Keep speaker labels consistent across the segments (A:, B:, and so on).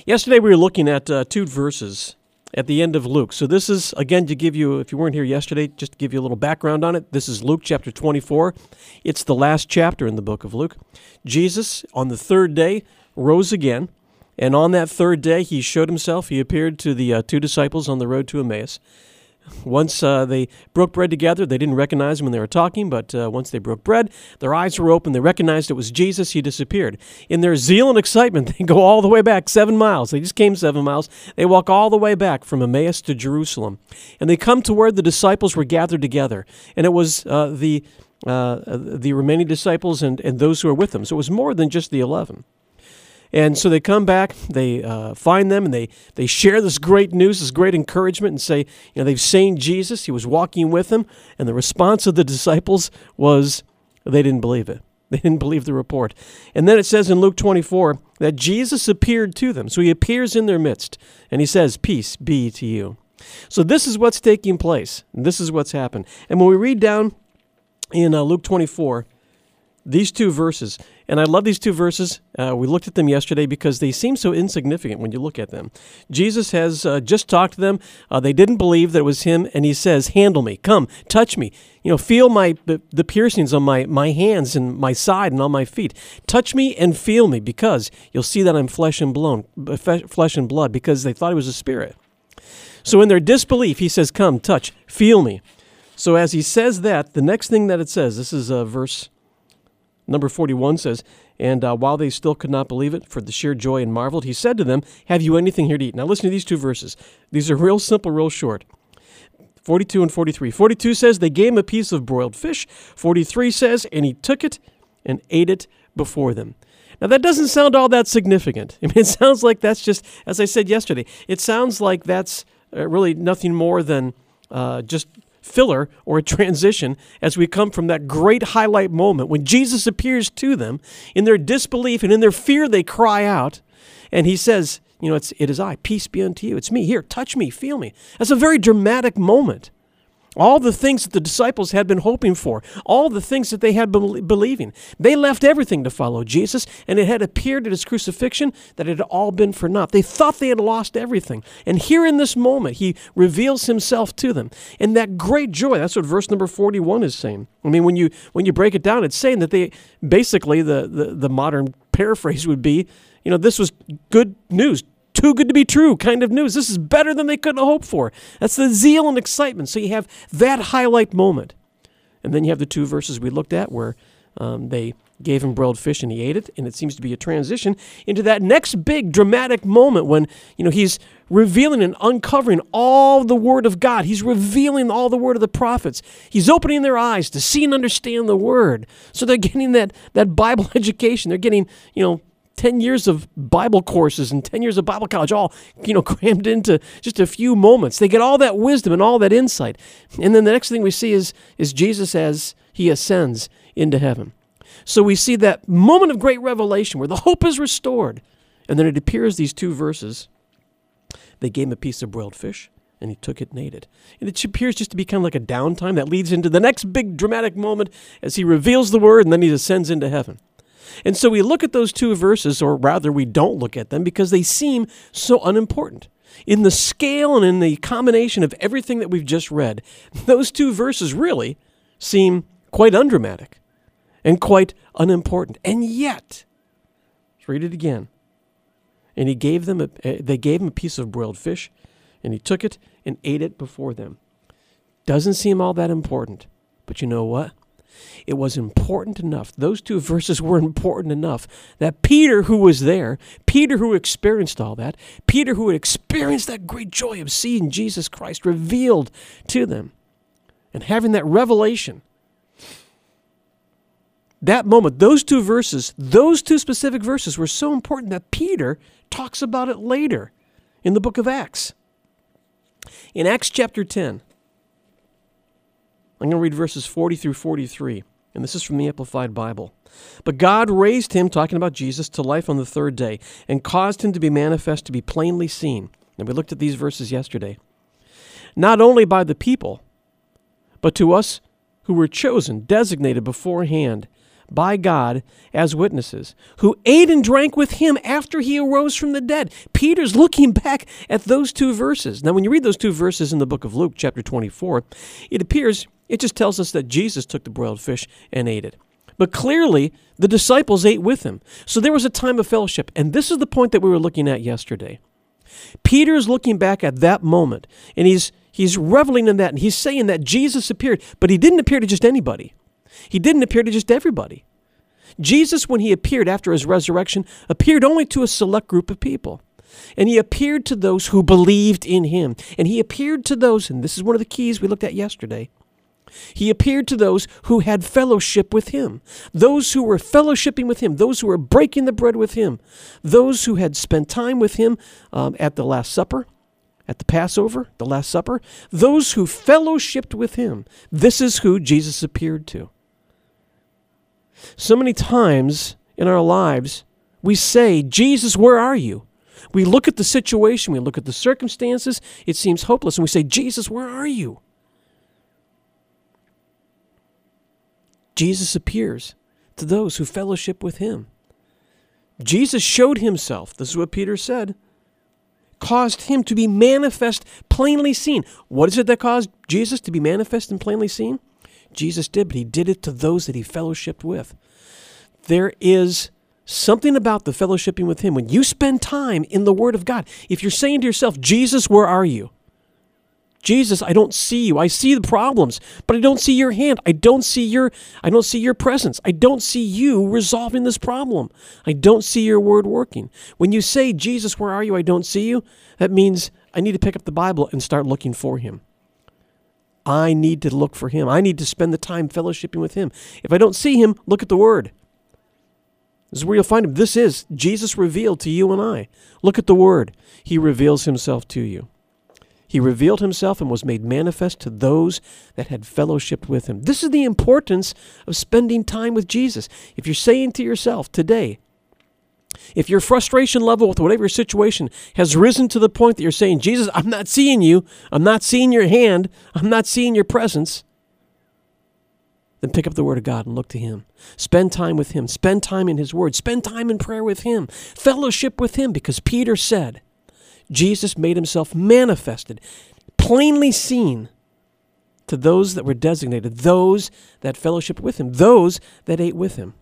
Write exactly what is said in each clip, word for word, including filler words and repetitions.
A: Yesterday we were looking at uh, two verses at the end of Luke. So this is, again, to give you, if you weren't here yesterday, just to give you a little background on it, this is Luke chapter twenty-four. It's the last chapter in the book of Luke. Jesus, on the third day, rose again, and on that third day he showed himself. He appeared to the uh, two disciples on the road to Emmaus. Once uh, they broke bread together, they didn't recognize him when they were talking, but uh, once they broke bread, their eyes were open, they recognized it was Jesus, he disappeared. In their zeal and excitement, they go all the way back seven miles. They just came seven miles. They walk all the way back from Emmaus to Jerusalem. And they come to where the disciples were gathered together. And it was uh, the uh, the remaining disciples and, and those who were with them. So it was more than just the eleven. And so they come back, they uh, find them, and they, they share this great news, this great encouragement, and say, you know, they've seen Jesus, he was walking with them, and the response of the disciples was they didn't believe it. They didn't believe the report. And then it says in Luke twenty-four that Jesus appeared to them. So he appears in their midst, and he says, "Peace be to you." So this is what's taking place. And this is what's happened. And when we read down in uh, Luke twenty-four, these two verses, and I love these two verses. Uh, we looked at them yesterday because they seem so insignificant when you look at them. Jesus has uh, just talked to them. Uh, they didn't believe that it was him, and he says, "Handle me, come, touch me. You know, feel my the, the piercings on my, my hands and my side and on my feet. Touch me and feel me, because you'll see that I'm flesh and blood, flesh and blood." Because they thought he was a spirit. So in their disbelief, he says, "Come, touch, feel me." So as he says that, the next thing that it says, this is uh, verse number forty-one says, "And uh, while they still could not believe it, for the sheer joy and marveled, he said to them, 'Have you anything here to eat?'" Now listen to these two verses. These are real simple, real short. forty-two and forty-three. forty-two says, "They gave him a piece of broiled fish." forty-three says, "And he took it and ate it before them." Now that doesn't sound all that significant. I mean, it sounds like that's just, as I said yesterday, it sounds like that's uh, really nothing more than uh, just filler or a transition as we come from that great highlight moment when Jesus appears to them. In their disbelief and in their fear, they cry out, and he says, you know, it's, "It is I, peace be unto you. It's me. Here, touch me, feel me." That's a very dramatic moment. All the things that the disciples had been hoping for, all the things that they had been believing, they left everything to follow Jesus, and it had appeared at his crucifixion that it had all been for naught. They thought they had lost everything. And here in this moment, he reveals himself to them. And that great joy, that's what verse number forty-one is saying. I mean, when you when you break it down, it's saying that they, basically, the, the, the modern paraphrase would be, you know, this was good news. Too good to be true kind of news. This is better than they could have hoped for. That's the zeal and excitement. So you have that highlight moment. And then you have the two verses we looked at where um, they gave him broiled fish and he ate it. And it seems to be a transition into that next big dramatic moment when, you know, he's revealing and uncovering all the Word of God. He's revealing all the Word of the prophets. He's opening their eyes to see and understand the Word. So they're getting that, that Bible education. They're getting, you know, ten years of Bible courses and ten years of Bible college, all, you know, crammed into just a few moments. They get all that wisdom and all that insight. And then the next thing we see is, is Jesus as he ascends into heaven. So we see that moment of great revelation where the hope is restored. And then it appears these two verses. They gave him a piece of broiled fish, and he took it and ate it. And it appears just to be kind of like a downtime that leads into the next big dramatic moment as he reveals the word, and then he ascends into heaven. And so we look at those two verses, or rather we don't look at them because they seem so unimportant. In the scale and in the combination of everything that we've just read, those two verses really seem quite undramatic and quite unimportant. And yet, let's read it again. And he gave them a, they gave him a piece of broiled fish, and he took it and ate it before them. Doesn't seem all that important, but you know what? It was important enough. Those two verses were important enough that Peter, who was there, Peter who experienced all that, Peter who had experienced that great joy of seeing Jesus Christ revealed to them and having that revelation, that moment, those two verses, those two specific verses were so important that Peter talks about it later in the book of Acts. In Acts chapter ten, I'm going to read verses forty through forty-three, and this is from the Amplified Bible. "But God raised him," talking about Jesus, "to life on the third day, and caused him to be manifest, to be plainly seen." And we looked at these verses yesterday. "Not only by the people, but to us who were chosen, designated beforehand by God as witnesses, who ate and drank with him after he arose from the dead. Peter's looking back at those two verses. Now, when you read those two verses in the book of Luke, chapter twenty-four, it appears, it just tells us that Jesus took the broiled fish and ate it. But clearly, the disciples ate with him. So there was a time of fellowship. And this is the point that we were looking at yesterday. Peter's looking back at that moment, and he's he's reveling in that, and he's saying that Jesus appeared, but he didn't appear to just anybody. He didn't appear to just everybody. Jesus, when he appeared after his resurrection, appeared only to a select group of people. And he appeared to those who believed in him. And he appeared to those, and this is one of the keys we looked at yesterday, he appeared to those who had fellowship with him, those who were fellowshipping with him, those who were breaking the bread with him, those who had spent time with him um, at the Last Supper, at the Passover, the Last Supper, those who fellowshipped with him. This is who Jesus appeared to. So many times in our lives, we say, Jesus, where are you? We look at the situation, we look at the circumstances, it seems hopeless, and we say, Jesus, where are you? Jesus appears to those who fellowship with him. Jesus showed himself, this is what Peter said, caused him to be manifest, plainly seen. What is it that caused Jesus to be manifest and plainly seen? Jesus did, but he did it to those that he fellowshipped with. There is something about the fellowshipping with him. When you spend time in the Word of God, if you're saying to yourself, Jesus, where are you? Jesus, I don't see you. I see the problems, but I don't see your hand. I don't see your I don't see your presence. I don't see you resolving this problem. I don't see your word working. When you say, Jesus, where are you? I don't see you, that means I need to pick up the Bible and start looking for him. I need to look for him. I need to spend the time fellowshipping with him. If I don't see him, look at the Word. This is where you'll find him. This is Jesus revealed to you and I. Look at the Word. He reveals himself to you. He revealed himself and was made manifest to those that had fellowshiped with him. This is the importance of spending time with Jesus. If you're saying to yourself today, if your frustration level with whatever your situation has risen to the point that you're saying, Jesus, I'm not seeing you, I'm not seeing your hand, I'm not seeing your presence, then pick up the Word of God and look to him. Spend time with him. Spend time in his Word. Spend time in prayer with him. Fellowship with him, because Peter said, Jesus made himself manifested, plainly seen to those that were designated, those that fellowshiped with him, those that ate with him.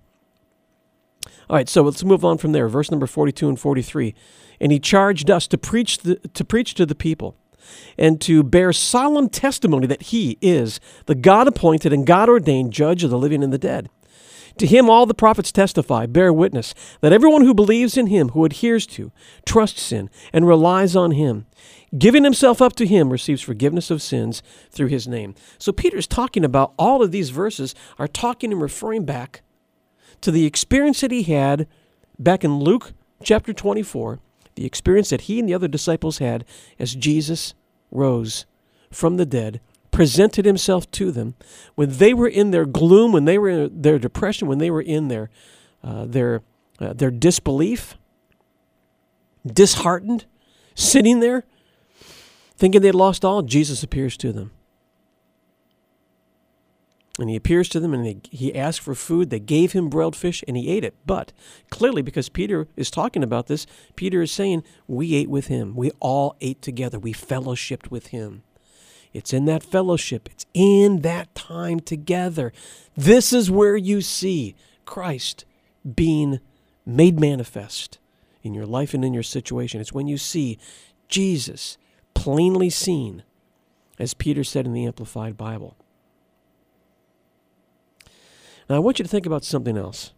A: All right, so let's move on from there. Verse number forty-two and forty-three. And he charged us to preach the, to preach to the people and to bear solemn testimony that he is the God-appointed and God-ordained judge of the living and the dead. To him all the prophets testify, bear witness, that everyone who believes in him, who adheres to, trusts in, and relies on him, giving himself up to him, receives forgiveness of sins through his name. So Peter's talking about, all of these verses are talking and referring back to the experience that he had back in Luke chapter twenty-four, the experience that he and the other disciples had as Jesus rose from the dead, presented himself to them when they were in their gloom, when they were in their depression, when they were in their uh, their uh, their disbelief, disheartened, sitting there, thinking they'd lost all. Jesus appears to them. And he appears to them, and they, he asked for food. They gave him broiled fish, and he ate it. But clearly, because Peter is talking about this, Peter is saying, we ate with him. We all ate together. We fellowshipped with him. It's in that fellowship. It's in that time together. This is where you see Christ being made manifest in your life and in your situation. It's when you see Jesus plainly seen, as Peter said in the Amplified Bible. Now, I want you to think about something else.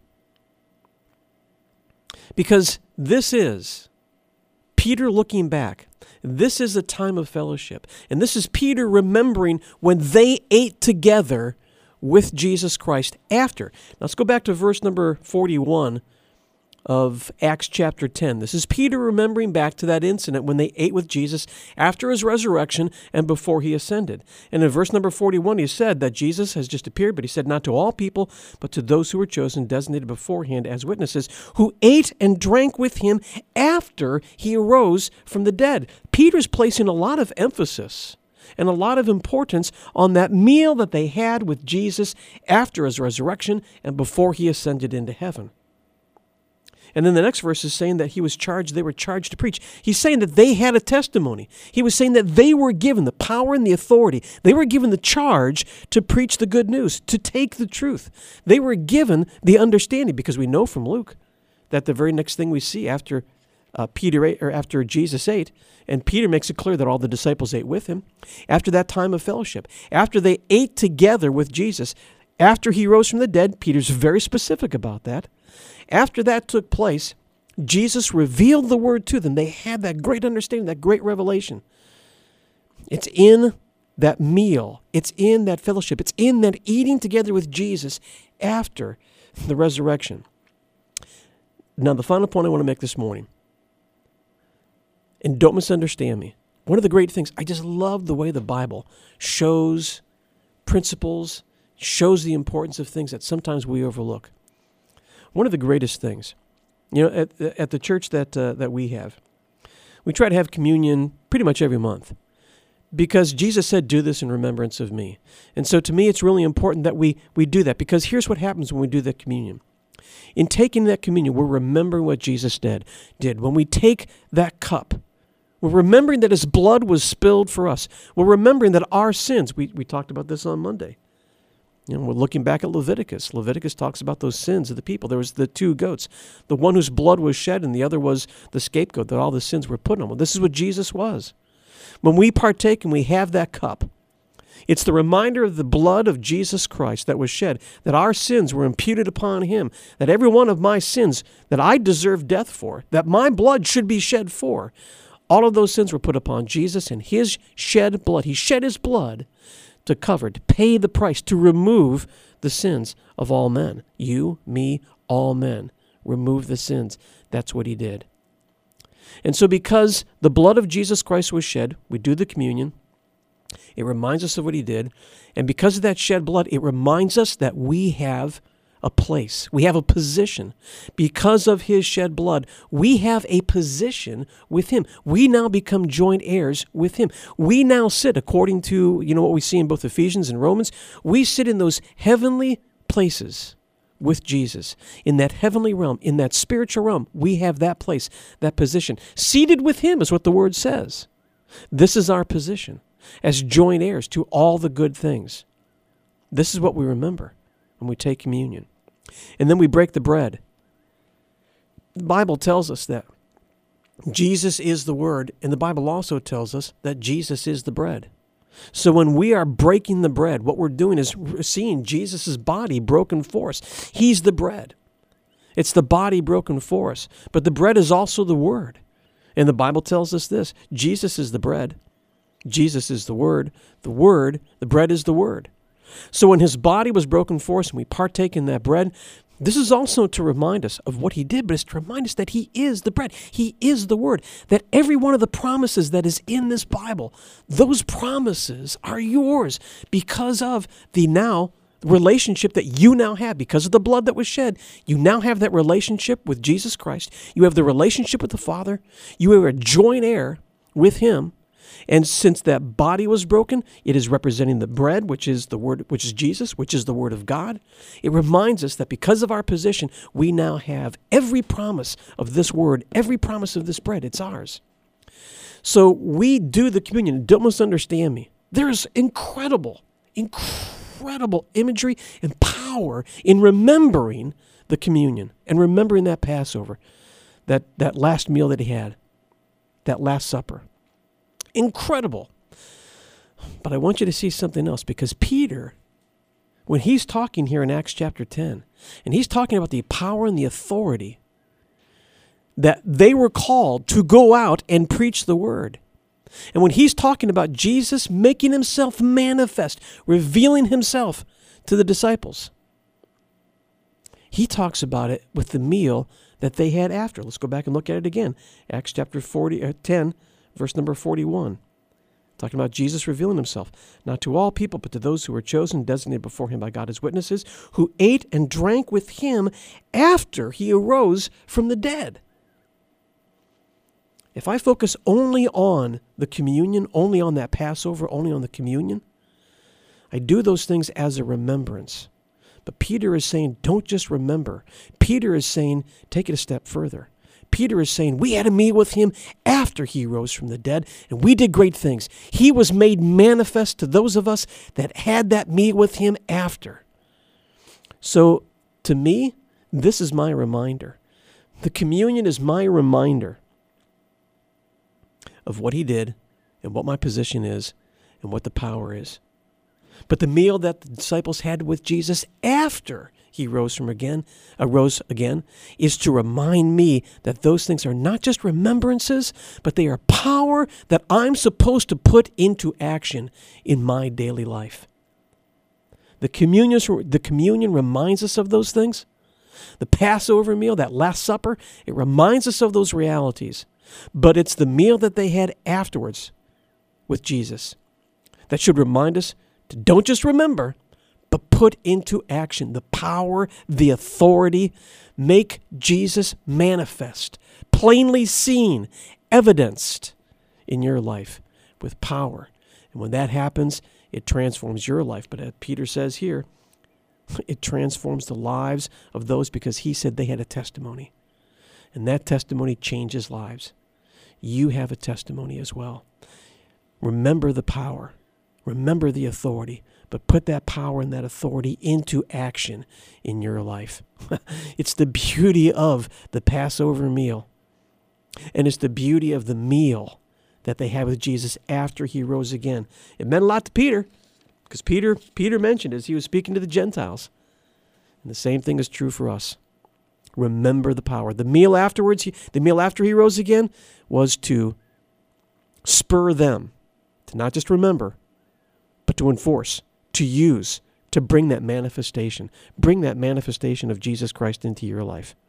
A: Because this is Peter looking back. This is a time of fellowship. And this is Peter remembering when they ate together with Jesus Christ after. Now, let's go back to verse number forty-one of Acts chapter ten. This is Peter remembering back to that incident when they ate with Jesus after his resurrection and before he ascended. And in verse number forty-one, he said that Jesus has just appeared, but he said not to all people, but to those who were chosen, designated beforehand as witnesses, who ate and drank with him after he arose from the dead. Peter's placing a lot of emphasis and a lot of importance on that meal that they had with Jesus after his resurrection and before he ascended into heaven. And then the next verse is saying that he was charged, they were charged to preach. He's saying that they had a testimony. He was saying that they were given the power and the authority. They were given the charge to preach the good news, to take the truth. They were given the understanding, because we know from Luke that the very next thing we see after uh, Peter ate, or after Jesus ate, and Peter makes it clear that all the disciples ate with him, after that time of fellowship, after they ate together with Jesus, after he rose from the dead, Peter's very specific about that. After that took place, Jesus revealed the word to them. They had that great understanding, that great revelation. It's in that meal. It's in that fellowship. It's in that eating together with Jesus after the resurrection. Now, the final point I want to make this morning, and don't misunderstand me, one of the great things, I just love the way the Bible shows principles, shows the importance of things that sometimes we overlook. One of the greatest things, you know, at, at the church that uh, that we have, we try to have communion pretty much every month because Jesus said, do this in remembrance of me. And so to me, it's really important that we, we do that, because here's what happens when we do that communion. In taking that communion, we're remembering what Jesus did. did. When we take that cup, we're remembering that his blood was spilled for us. We're remembering that our sins, we, we talked about this on Monday. You know, we're looking back at Leviticus. Leviticus talks about those sins of the people. There was the two goats, the one whose blood was shed, and the other was the scapegoat that all the sins were put on. Well, this is what Jesus was. When we partake and we have that cup, it's the reminder of the blood of Jesus Christ that was shed, that our sins were imputed upon him, that every one of my sins that I deserve death for, that my blood should be shed for, all of those sins were put upon Jesus and his shed blood. He shed his blood to cover, to pay the price, to remove the sins of all men. You, me, all men. Remove the sins. That's what he did. And so because the blood of Jesus Christ was shed, we do the communion. It reminds us of what he did. And because of that shed blood, it reminds us that we have a place. We have a position. Because of his shed blood, we have a position with him. We now become joint heirs with him. We now sit, according to, you know, what we see in both Ephesians and Romans, we sit in those heavenly places with Jesus. In that heavenly realm, in that spiritual realm, we have that place, that position. Seated with him is what the word says. This is our position as joint heirs to all the good things. This is what we remember when we take communion. And then we break the bread. The Bible tells us that Jesus is the Word, and the Bible also tells us that Jesus is the bread. So when we are breaking the bread, what we're doing is seeing Jesus' body broken for us. He's the bread. It's the body broken for us. But the bread is also the Word. And the Bible tells us this: Jesus is the bread. Jesus is the Word. The Word, the bread is the Word. So when his body was broken for us and we partake in that bread, this is also to remind us of what he did, but it's to remind us that he is the bread. He is the Word. That every one of the promises that is in this Bible, those promises are yours because of the now relationship that you now have. Because of the blood that was shed, you now have that relationship with Jesus Christ. You have the relationship with the Father. You are a joint heir with him. And since that body was broken, it is representing the bread, which is the word, which is Jesus, which is the Word of God. It reminds us that because of our position, we now have every promise of this word, every promise of this bread. It's ours. So we do the communion. Don't misunderstand me. There's incredible, incredible imagery and power in remembering the communion and remembering that Passover, that, that last meal that he had, that Last Supper. Incredible. But I want you to see something else, because Peter, when he's talking here in Acts chapter ten, and he's talking about the power and the authority that they were called to go out and preach the word. And when he's talking about Jesus making himself manifest, revealing himself to the disciples, he talks about it with the meal that they had after. Let's go back and look at it again. Acts chapter forty, uh, ten. Verse number forty-one, talking about Jesus revealing himself, not to all people, but to those who were chosen, designated before him by God as witnesses, who ate and drank with him after he arose from the dead. If I focus only on the communion, only on that Passover, only on the communion, I do those things as a remembrance. But Peter is saying, don't just remember. Peter is saying, take it a step further. Peter is saying, we had a meal with him after he rose from the dead, and we did great things. He was made manifest to those of us that had that meal with him after. So, to me, this is my reminder. The communion is my reminder of what he did and what my position is and what the power is. But the meal that the disciples had with Jesus after he rose from again, arose again, is to remind me that those things are not just remembrances, but they are power that I'm supposed to put into action in my daily life. The communion, the communion reminds us of those things. The Passover meal, that Last Supper, it reminds us of those realities. But it's the meal that they had afterwards with Jesus that should remind us to don't just remember, but put into action the power, the authority, make Jesus manifest, plainly seen, evidenced in your life with power. And when that happens, it transforms your life. But as Peter says here, it transforms the lives of those because he said they had a testimony. And that testimony changes lives. You have a testimony as well. Remember the power. Remember the authority. But put that power and that authority into action in your life. It's the beauty of the Passover meal. And it's the beauty of the meal that they had with Jesus after he rose again. It meant a lot to Peter, because Peter, Peter mentioned as he was speaking to the Gentiles. And the same thing is true for us. Remember the power. The meal afterwards, the meal after he rose again, was to spur them to not just remember, but to enforce, to use, to bring that manifestation. Bring that manifestation of Jesus Christ into your life.